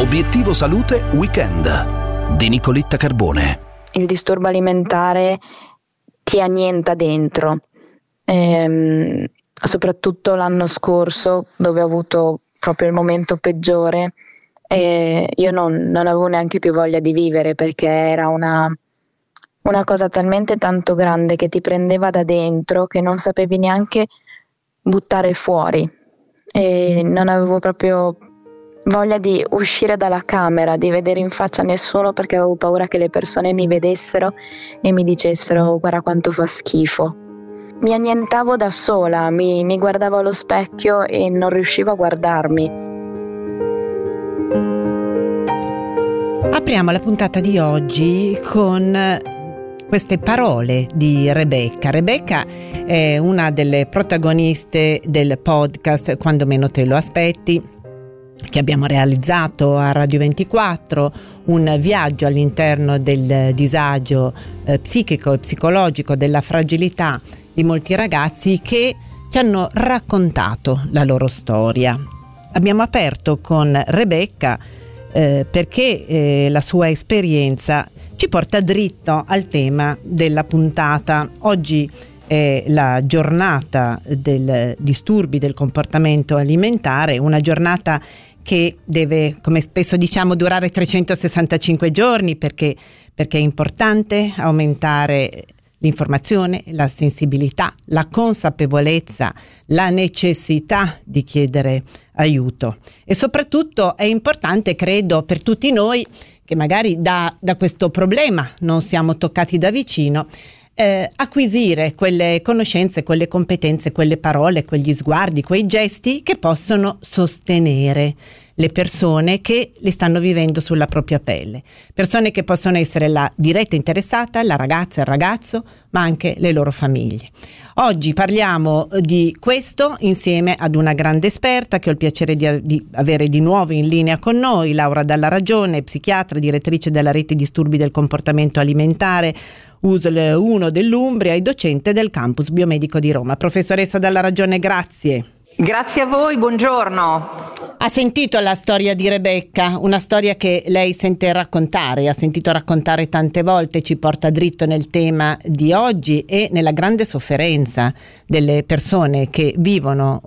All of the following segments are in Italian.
Obiettivo Salute Weekend di Nicoletta Carbone. Il disturbo alimentare ti annienta dentro, soprattutto l'anno scorso, dove ho avuto proprio il momento peggiore, io non avevo neanche più voglia di vivere, perché era una cosa talmente tanto grande che ti prendeva da dentro che non sapevi neanche buttare fuori, e non avevo proprio voglia di uscire dalla camera, di vedere in faccia nessuno, perché avevo paura che le persone mi vedessero e mi dicessero: guarda quanto fa schifo. Mi annientavo da sola, mi guardavo allo specchio e non riuscivo a guardarmi. Apriamo la puntata di oggi con queste parole di Rebecca. Rebecca è una delle protagoniste del podcast Quando meno te lo aspetti, che abbiamo realizzato a Radio 24, un viaggio all'interno del disagio psichico e psicologico, della fragilità di molti ragazzi che ci hanno raccontato la loro storia. Abbiamo aperto con Rebecca perché la sua esperienza ci porta dritto al tema della puntata. Oggi è la giornata del disturbi del comportamento alimentare, una giornata che deve, come spesso diciamo, durare 365 giorni perché è importante aumentare l'informazione, la sensibilità, la consapevolezza, la necessità di chiedere aiuto. E soprattutto è importante, credo, per tutti noi che magari da questo problema non siamo toccati da vicino, acquisire quelle conoscenze, quelle competenze, quelle parole, quegli sguardi, quei gesti che possono sostenere le persone che le stanno vivendo sulla propria pelle. Persone che possono essere la diretta interessata, la ragazza, il ragazzo, ma anche le loro famiglie. Oggi parliamo di questo insieme ad una grande esperta che ho il piacere di avere di nuovo in linea con noi, Laura Dalla Ragione, psichiatra, direttrice della rete disturbi del comportamento alimentare USL 1 dell'Umbria e docente del campus biomedico di Roma. Professoressa Dalla Ragione, grazie. Grazie a voi, buongiorno. Ha sentito la storia di Rebecca, una storia che lei sente raccontare, ha sentito raccontare tante volte, ci porta dritto nel tema di oggi e nella grande sofferenza delle persone che vivono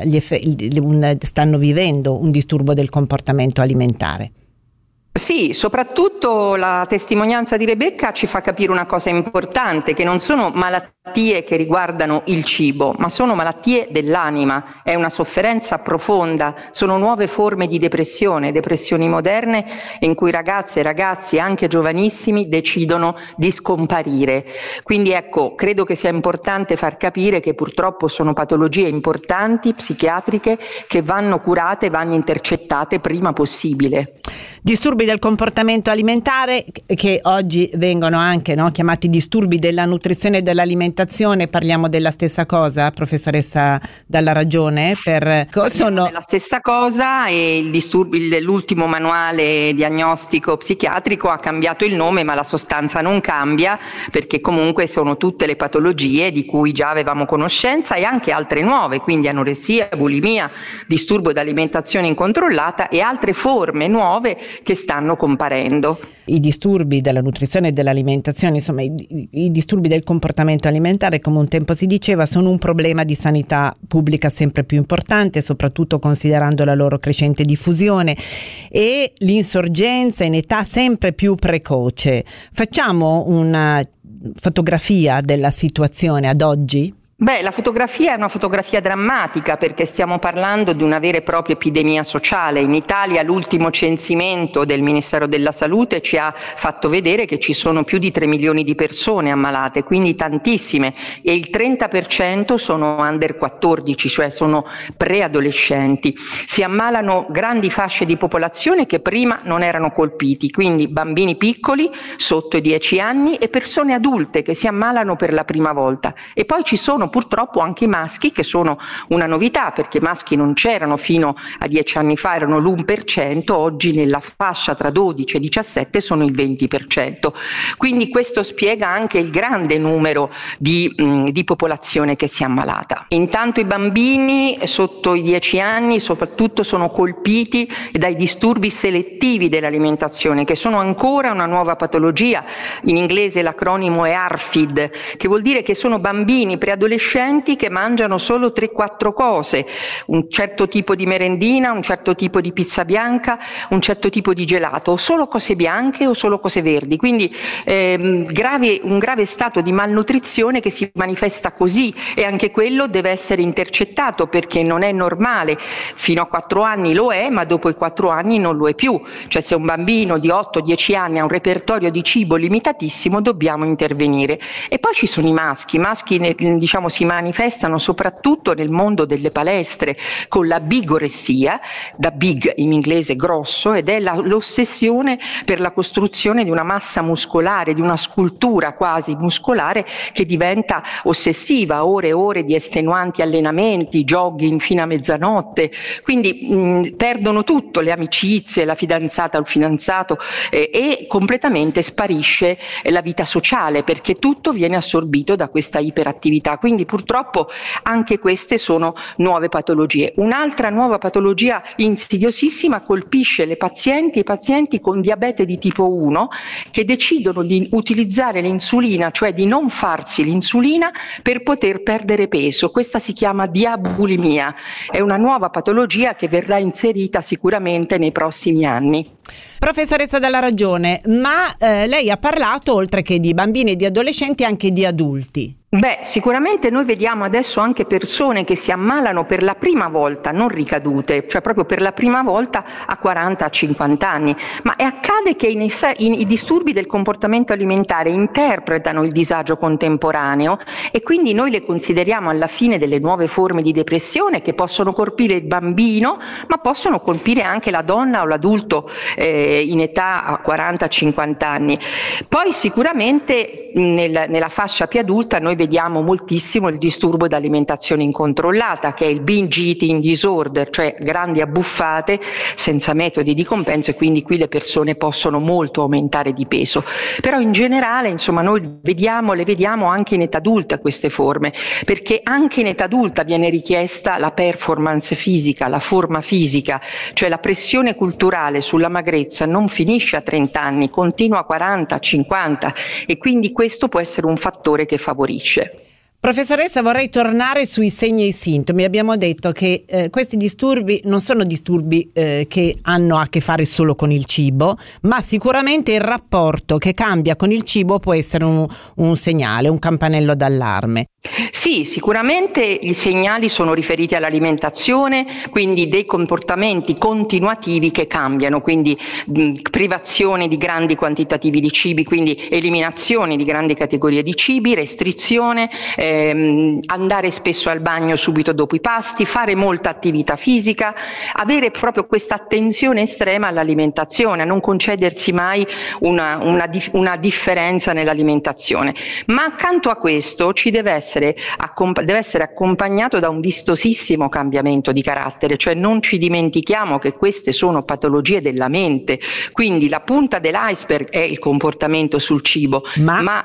stanno vivendo un disturbo del comportamento alimentare. Sì, soprattutto la testimonianza di Rebecca ci fa capire una cosa importante, che non sono malattie che riguardano il cibo, ma sono malattie dell'anima, è una sofferenza profonda, sono nuove forme di depressioni moderne in cui ragazze e ragazzi, anche giovanissimi, decidono di scomparire. Quindi ecco, credo che sia importante far capire che purtroppo sono patologie importanti, psichiatriche, che vanno curate, vanno intercettate prima possibile. Disturbi del comportamento alimentare, che oggi vengono anche chiamati disturbi della nutrizione e dell'alimentazione. Parliamo della stessa cosa, professoressa Dalla Ragione? Sono della stessa cosa, e l'ultimo manuale diagnostico psichiatrico ha cambiato il nome, ma la sostanza non cambia, perché comunque sono tutte le patologie di cui già avevamo conoscenza e anche altre nuove, quindi anoressia, bulimia, disturbo d'alimentazione incontrollata e altre forme nuove che stanno comparendo. I disturbi della nutrizione e dell'alimentazione, insomma i disturbi del comportamento alimentare, come un tempo si diceva, sono un problema di sanità pubblica sempre più importante, soprattutto considerando la loro crescente diffusione e l'insorgenza in età sempre più precoce. Facciamo una fotografia della situazione ad oggi? Beh, la fotografia è una fotografia drammatica, perché stiamo parlando di una vera e propria epidemia sociale. In Italia l'ultimo censimento del Ministero della Salute ci ha fatto vedere che ci sono più di 3 milioni di persone ammalate, quindi tantissime, e il 30% sono under 14, cioè sono preadolescenti. Si ammalano grandi fasce di popolazione che prima non erano colpiti, quindi bambini piccoli sotto i 10 anni e persone adulte che si ammalano per la prima volta. E poi ci sono sono purtroppo anche i maschi, che sono una novità, perché maschi non c'erano fino a 10 anni fa, erano l'1%, oggi nella fascia tra 12 e 17 sono il 20%. Quindi questo spiega anche il grande numero di popolazione che si è ammalata. Intanto i bambini sotto i 10 anni soprattutto sono colpiti dai disturbi selettivi dell'alimentazione, che sono ancora una nuova patologia. In inglese l'acronimo è ARFID, che vuol dire che sono bambini preadolescenti che mangiano solo 3-4 cose, un certo tipo di merendina, un certo tipo di pizza bianca, un certo tipo di gelato, o solo cose bianche o solo cose verdi. Quindi un grave stato di malnutrizione che si manifesta così, e anche quello deve essere intercettato, perché non è normale. Fino a 4 anni lo è, ma dopo i 4 anni non lo è più. Cioè, se un bambino di 8-10 anni ha un repertorio di cibo limitatissimo, dobbiamo intervenire. E poi ci sono i maschi diciamo si manifestano soprattutto nel mondo delle palestre con la bigoressia, da big in inglese grosso, ed è l'ossessione per la costruzione di una massa muscolare, di una scultura quasi muscolare che diventa ossessiva, ore e ore di estenuanti allenamenti, jogging fino a mezzanotte. Quindi perdono tutto, le amicizie, la fidanzata o il fidanzato, e completamente sparisce la vita sociale, perché tutto viene assorbito da questa iperattività. Quindi purtroppo anche queste sono nuove patologie. Un'altra nuova patologia insidiosissima colpisce i pazienti con diabete di tipo 1, che decidono di utilizzare l'insulina, cioè di non farsi l'insulina per poter perdere peso. Questa si chiama diabulimia, è una nuova patologia che verrà inserita sicuramente nei prossimi anni. Professoressa Dalla Ragione, ma lei ha parlato, oltre che di bambini e di adolescenti, anche di adulti. Beh, sicuramente noi vediamo adesso anche persone che si ammalano per la prima volta, non ricadute, cioè proprio per la prima volta a 40-50 anni, ma accade che i disturbi del comportamento alimentare interpretano il disagio contemporaneo, e quindi noi le consideriamo alla fine delle nuove forme di depressione che possono colpire il bambino, ma possono colpire anche la donna o l'adulto in età a 40-50 anni. Poi sicuramente nella fascia più adulta noi vediamo moltissimo il disturbo d'alimentazione incontrollata, che è il binge eating disorder, cioè grandi abbuffate senza metodi di compenso, e quindi qui le persone possono molto aumentare di peso. Però in generale, insomma, noi le vediamo anche in età adulta queste forme, perché anche in età adulta viene richiesta la performance fisica, la forma fisica, cioè la pressione culturale sulla magrezza non finisce a 30 anni, continua a 40, 50, e quindi questo può essere un fattore che favorisce. Professoressa, vorrei tornare sui segni e i sintomi. Abbiamo detto che questi disturbi non sono disturbi che hanno a che fare solo con il cibo, ma sicuramente il rapporto che cambia con il cibo può essere un segnale, un campanello d'allarme. Sì, sicuramente i segnali sono riferiti all'alimentazione, quindi dei comportamenti continuativi che cambiano, quindi privazione di grandi quantitativi di cibi, quindi eliminazione di grandi categorie di cibi, restrizione, andare spesso al bagno subito dopo i pasti, fare molta attività fisica, avere proprio questa attenzione estrema all'alimentazione, a non concedersi mai una differenza nell'alimentazione. Ma accanto a questo ci deve essere accompagnato da un vistosissimo cambiamento di carattere, cioè non ci dimentichiamo che queste sono patologie della mente, quindi la punta dell'iceberg è il comportamento sul cibo, ma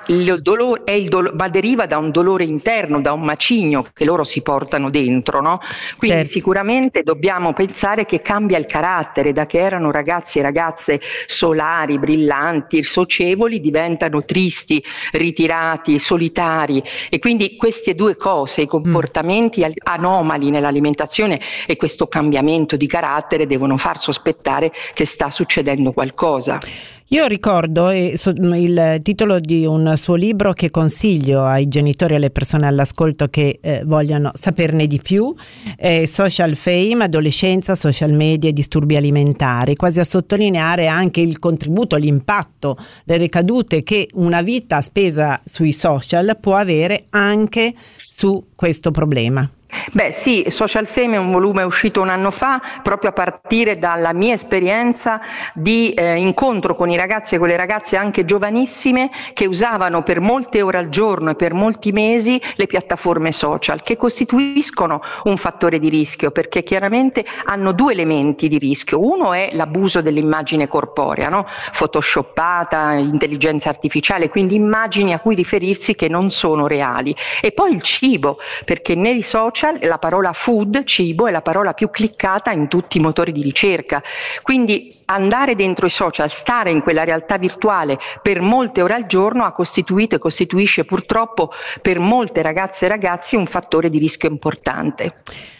deriva da un dolore interno, da un macigno che loro si portano dentro, no? Quindi certo, sicuramente dobbiamo pensare che cambia il carattere, da che erano ragazzi e ragazze solari, brillanti, socievoli, diventano tristi, ritirati, solitari, e quindi queste due cose, i comportamenti anomali nell'alimentazione e questo cambiamento di carattere, devono far sospettare che sta succedendo qualcosa. Io ricordo il titolo di un suo libro che consiglio ai genitori e alle persone all'ascolto che vogliano saperne di più, Social Fame, adolescenza, social media e disturbi alimentari, quasi a sottolineare anche il contributo, l'impatto, le ricadute che una vita spesa sui social può avere anche su questo problema. Beh sì, Social Fame è un volume uscito un anno fa proprio a partire dalla mia esperienza di incontro con i ragazzi e con le ragazze anche giovanissime che usavano per molte ore al giorno e per molti mesi le piattaforme social, che costituiscono un fattore di rischio perché chiaramente hanno due elementi di rischio. Uno è l'abuso dell'immagine corporea, no? Photoshoppata, intelligenza artificiale, quindi immagini a cui riferirsi che non sono reali. E poi il cibo, perché nei social la parola food, cibo, è la parola più cliccata in tutti i motori di ricerca. Quindi andare dentro i social, stare in quella realtà virtuale per molte ore al giorno ha costituito e costituisce purtroppo per molte ragazze e ragazzi un fattore di rischio importante.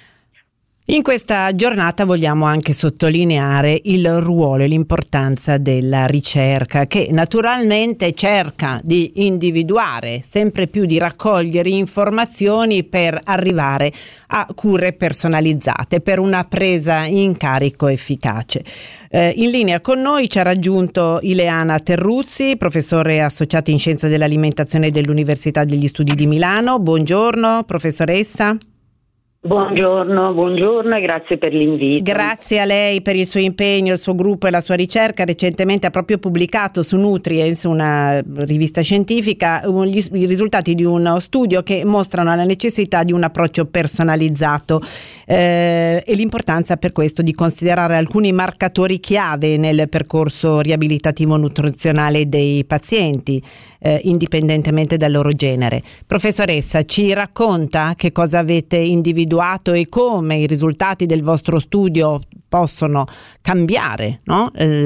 In questa giornata vogliamo anche sottolineare il ruolo e l'importanza della ricerca, che naturalmente cerca di individuare sempre più, di raccogliere informazioni per arrivare a cure personalizzate, per una presa in carico efficace. In linea con noi ci ha raggiunto Ileana Terruzzi, professore associata in Scienze dell'Alimentazione dell'Università degli Studi di Milano. Buongiorno, professoressa. Buongiorno e grazie per l'invito. Grazie a lei per il suo impegno, il suo gruppo e la sua ricerca. Recentemente ha proprio pubblicato su Nutrients, una rivista scientifica, i risultati di uno studio che mostrano la necessità di un approccio personalizzato e l'importanza per questo di considerare alcuni marcatori chiave nel percorso riabilitativo nutrizionale dei pazienti, indipendentemente dal loro genere. Professoressa, ci racconta che cosa avete individuato e come i risultati del vostro studio possono cambiare, no?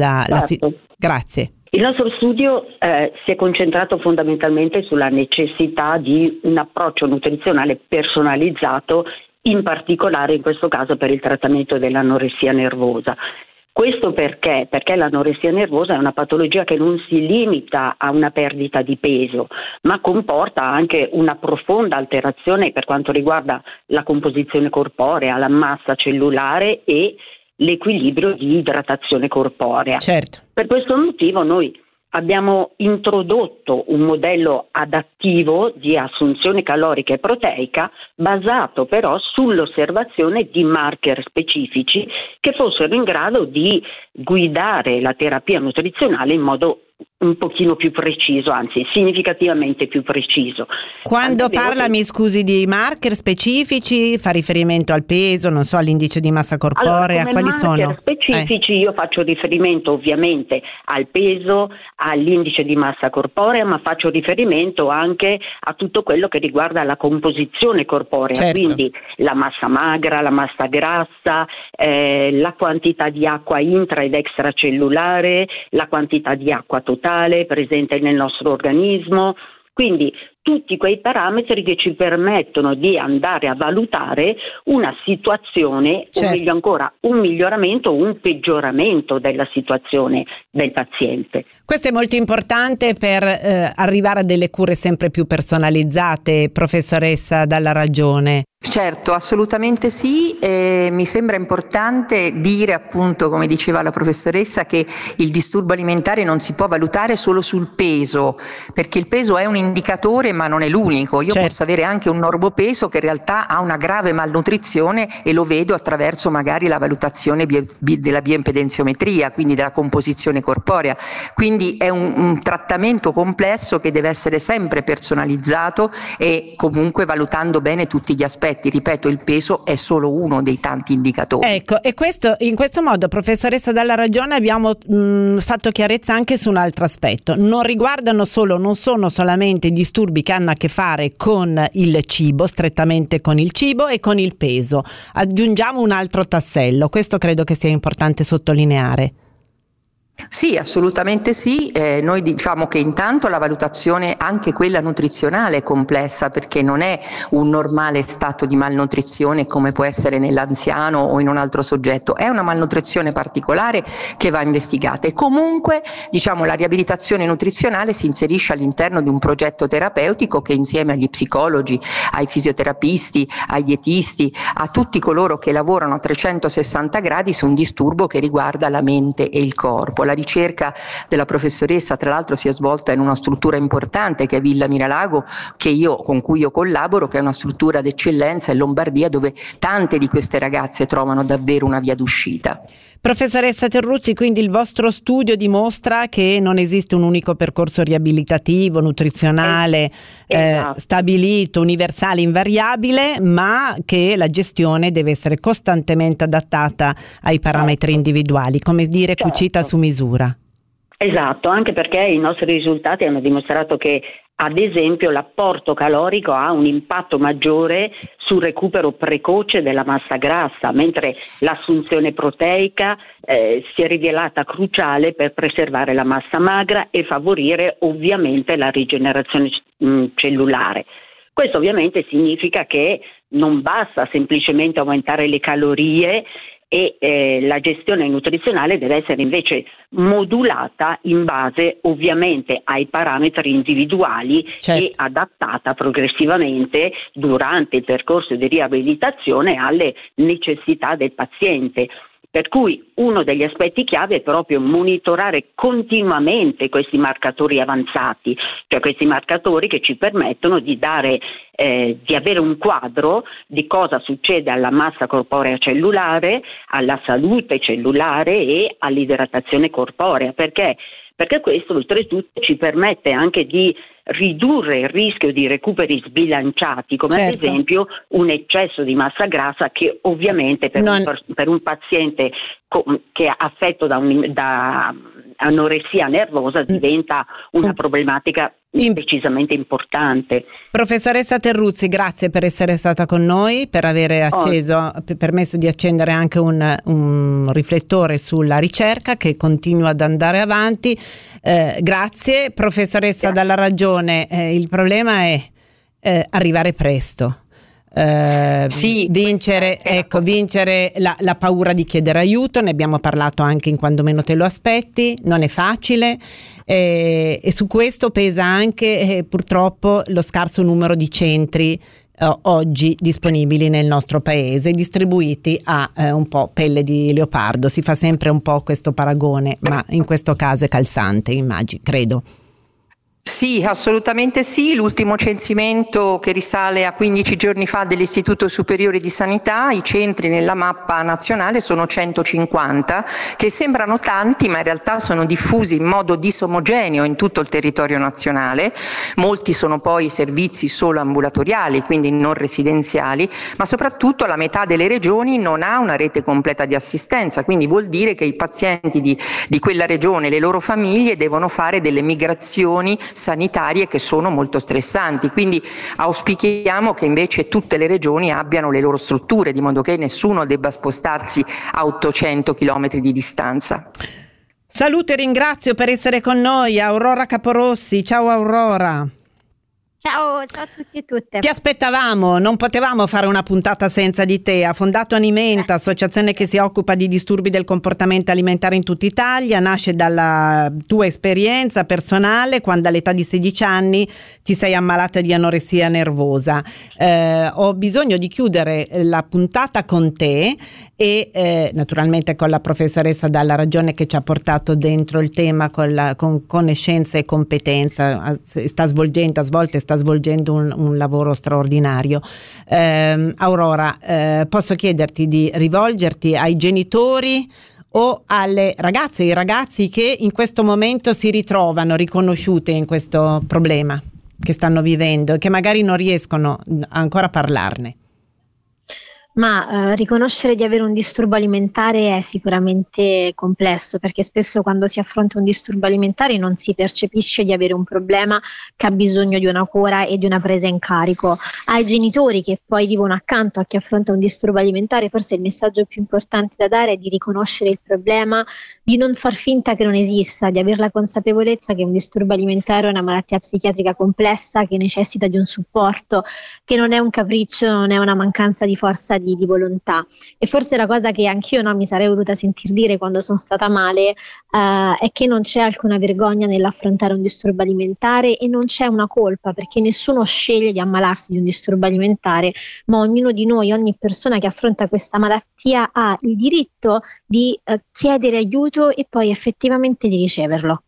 Grazie. Il nostro studio si è concentrato fondamentalmente sulla necessità di un approccio nutrizionale personalizzato, in particolare in questo caso per il trattamento dell'anoressia nervosa. Questo perché? Perché l'anoressia nervosa è una patologia che non si limita a una perdita di peso, ma comporta anche una profonda alterazione per quanto riguarda la composizione corporea, la massa cellulare e l'equilibrio di idratazione corporea. Certo. Per questo motivo noi abbiamo introdotto un modello adattivo di assunzione calorica e proteica basato però sull'osservazione di marker specifici che fossero in grado di guidare la terapia nutrizionale in modo un pochino più preciso, anzi significativamente più preciso. Quando parla, mi scusi, di marker specifici, fa riferimento al peso, non so, all'indice di massa corporea, allora, quali sono? Marker specifici io faccio riferimento ovviamente al peso, all'indice di massa corporea, ma faccio riferimento anche a tutto quello che riguarda la composizione corporea, certo. Quindi la massa magra, la massa grassa, la quantità di acqua intra ed extracellulare, la quantità di acqua totale presente nel nostro organismo, quindi tutti quei parametri che ci permettono di andare a valutare una situazione, certo. O meglio ancora un miglioramento o un peggioramento della situazione del paziente. Questo è molto importante per arrivare a delle cure sempre più personalizzate, professoressa Dalla Ragione. Certo, assolutamente sì, mi sembra importante dire appunto, come diceva la professoressa, che il disturbo alimentare non si può valutare solo sul peso, perché il peso è un indicatore ma non è l'unico. Io posso avere anche un normopeso che in realtà ha una grave malnutrizione e lo vedo attraverso magari la valutazione della bioimpedenziometria, quindi della composizione corporea. Quindi è un trattamento complesso che deve essere sempre personalizzato e comunque valutando bene tutti gli aspetti. Ripeto, il peso è solo uno dei tanti indicatori. Ecco, e in questo modo, professoressa Dalla Ragione, abbiamo fatto chiarezza anche su un altro aspetto. Non sono solamente disturbi che hanno a che fare con il cibo, strettamente con il cibo e con il peso. Aggiungiamo un altro tassello, questo credo che sia importante sottolineare. Sì, assolutamente sì. Noi diciamo che intanto la valutazione, anche quella nutrizionale, è complessa perché non è un normale stato di malnutrizione come può essere nell'anziano o in un altro soggetto, è una malnutrizione particolare che va investigata e comunque diciamo la riabilitazione nutrizionale si inserisce all'interno di un progetto terapeutico che insieme agli psicologi, ai fisioterapisti, ai dietisti, a tutti coloro che lavorano a 360 gradi su un disturbo che riguarda la mente e il corpo. La ricerca della professoressa tra l'altro si è svolta in una struttura importante che è Villa Miralago, con cui io collaboro, che è una struttura d'eccellenza in Lombardia, dove tante di queste ragazze trovano davvero una via d'uscita. Professoressa Terruzzi, quindi il vostro studio dimostra che non esiste un unico percorso riabilitativo, nutrizionale, esatto, stabilito, universale, invariabile, ma che la gestione deve essere costantemente adattata ai parametri individuali, come dire, cucita su misura. Esatto, anche perché i nostri risultati hanno dimostrato che, ad esempio, l'apporto calorico ha un impatto maggiore sul recupero precoce della massa grassa, mentre l'assunzione proteica si è rivelata cruciale per preservare la massa magra e favorire ovviamente la rigenerazione cellulare. Questo ovviamente significa che non basta semplicemente aumentare le calorie e la gestione nutrizionale deve essere invece modulata in base ovviamente ai parametri individuali, certo, e adattata progressivamente durante il percorso di riabilitazione alle necessità del paziente. Per cui uno degli aspetti chiave è proprio monitorare continuamente questi marcatori avanzati, cioè questi marcatori che ci permettono di avere un quadro di cosa succede alla massa corporea cellulare, alla salute cellulare e all'idratazione corporea. Perché questo oltretutto ci permette anche di ridurre il rischio di recuperi sbilanciati, come certo, ad esempio un eccesso di massa grassa, che ovviamente per un paziente che è affetto da anoressia nervosa diventa una problematica decisamente importante. Professoressa Terruzzi, grazie per essere stata con noi, per aver permesso di accendere anche un riflettore sulla ricerca che continua ad andare avanti. Grazie, professoressa Dalla Ragione. Il problema è arrivare presto. Vincere la paura di chiedere aiuto, ne abbiamo parlato anche in Quando meno te lo aspetti, non è facile, e su questo pesa anche purtroppo lo scarso numero di centri oggi disponibili nel nostro paese, distribuiti a un po' pelle di leopardo. Si fa sempre un po' questo paragone, ma in questo caso è calzante, credo. Sì, assolutamente sì. L'ultimo censimento, che risale a 15 giorni fa, dell'Istituto Superiore di Sanità, i centri nella mappa nazionale sono 150, che sembrano tanti ma in realtà sono diffusi in modo disomogeneo in tutto il territorio nazionale. Molti sono poi servizi solo ambulatoriali, quindi non residenziali, ma soprattutto la metà delle regioni non ha una rete completa di assistenza, quindi vuol dire che i pazienti di quella regione e le loro famiglie devono fare delle migrazioni sanitarie che sono molto stressanti. Quindi auspichiamo che invece tutte le regioni abbiano le loro strutture, di modo che nessuno debba spostarsi a 800 chilometri di distanza. Saluto e ringrazio per essere con noi Aurora Caporossi. Ciao Aurora. Ciao a tutti e tutte. Ti aspettavamo, non potevamo fare una puntata senza di te. Ha fondato Animenta, associazione che si occupa di disturbi del comportamento alimentare in tutta Italia. Nasce dalla tua esperienza personale, quando all'età di 16 anni ti sei ammalata di anoressia nervosa. Ho bisogno di chiudere la puntata con te e naturalmente con la professoressa Dalla Ragione, che ci ha portato dentro il tema con conoscenza e competenza. Sta svolgendo un lavoro straordinario. Aurora, posso chiederti di rivolgerti ai genitori o alle ragazze e ai ragazzi che in questo momento si ritrovano riconosciute in questo problema che stanno vivendo e che magari non riescono ancora a parlarne? Ma riconoscere di avere un disturbo alimentare è sicuramente complesso, perché spesso quando si affronta un disturbo alimentare non si percepisce di avere un problema che ha bisogno di una cura e di una presa in carico. Ai genitori che poi vivono accanto a chi affronta un disturbo alimentare, forse il messaggio più importante da dare è di riconoscere il problema, di non far finta che non esista, di avere la consapevolezza che un disturbo alimentare è una malattia psichiatrica complessa che necessita di un supporto, che non è un capriccio, non è una mancanza di forza di di volontà. E forse la cosa che anch'io mi sarei voluta sentir dire quando sono stata male è che non c'è alcuna vergogna nell'affrontare un disturbo alimentare e non c'è una colpa, perché nessuno sceglie di ammalarsi di un disturbo alimentare, ma ognuno di noi, ogni persona che affronta questa malattia ha il diritto di chiedere aiuto e poi effettivamente di riceverlo.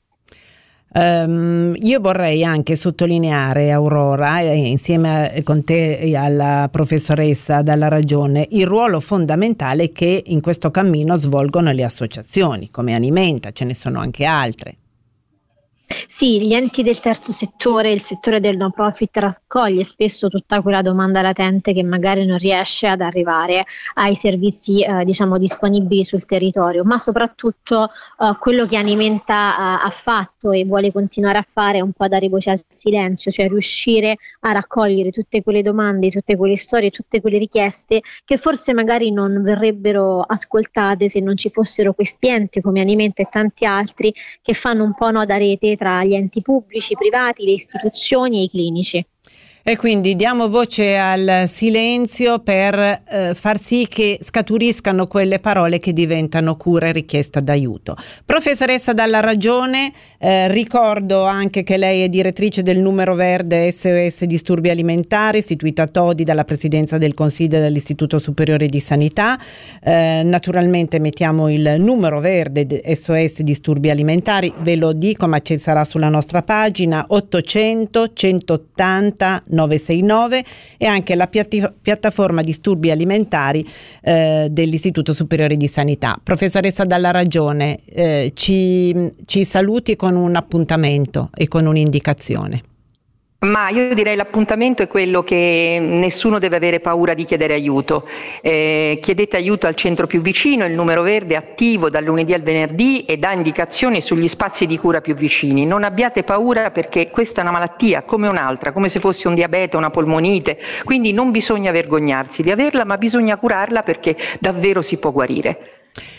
Io vorrei anche sottolineare, Aurora, insieme con te e alla professoressa Dalla Ragione, il ruolo fondamentale che in questo cammino svolgono le associazioni come Animenta, ce ne sono anche altre. Sì, gli enti del terzo settore, il settore del no profit raccoglie spesso tutta quella domanda latente che magari non riesce ad arrivare ai servizi disponibili sul territorio, ma soprattutto quello che Animenta ha fatto e vuole continuare a fare è un po' dare voce al silenzio, cioè riuscire a raccogliere tutte quelle domande, tutte quelle storie, tutte quelle richieste che forse magari non verrebbero ascoltate se non ci fossero questi enti come Animenta e tanti altri che fanno un po' da rete tra gli enti pubblici, privati, le istituzioni e i clinici. E quindi diamo voce al silenzio per far sì che scaturiscano quelle parole che diventano cura e richiesta d'aiuto. Professoressa Dalla Ragione, ricordo anche che lei è direttrice del numero verde SOS Disturbi Alimentari, istituita a Todi dalla Presidenza del Consiglio dell'Istituto Superiore di Sanità. Naturalmente mettiamo il numero verde SOS Disturbi Alimentari, ve lo dico ma ci sarà sulla nostra pagina, 800 180 969, e anche la piattaforma Disturbi Alimentari dell'Istituto Superiore di Sanità. Professoressa Dalla Ragione, ci saluti con un appuntamento e con un'indicazione. Ma io direi l'appuntamento è quello che nessuno deve avere paura di chiedere aiuto. Chiedete aiuto al centro più vicino, il numero verde è attivo dal lunedì al venerdì e dà indicazioni sugli spazi di cura più vicini. Non abbiate paura, perché questa è una malattia come un'altra, come se fosse un diabete, una polmonite, quindi non bisogna vergognarsi di averla, ma bisogna curarla perché davvero si può guarire.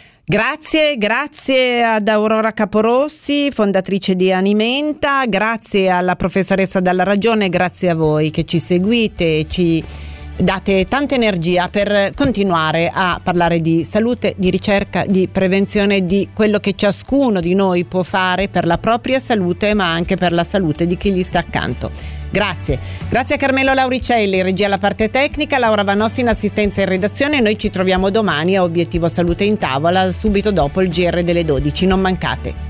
Grazie ad Aurora Caporossi, fondatrice di Animenta, grazie alla professoressa Dalla Ragione, grazie a voi che ci seguite e ci date tanta energia per continuare a parlare di salute, di ricerca, di prevenzione, di quello che ciascuno di noi può fare per la propria salute, ma anche per la salute di chi gli sta accanto. Grazie a Carmelo Lauricelli, regia alla parte tecnica, Laura Vanossi in assistenza e in redazione. Noi ci troviamo domani a Obiettivo Salute in Tavola, subito dopo il GR delle 12, non mancate.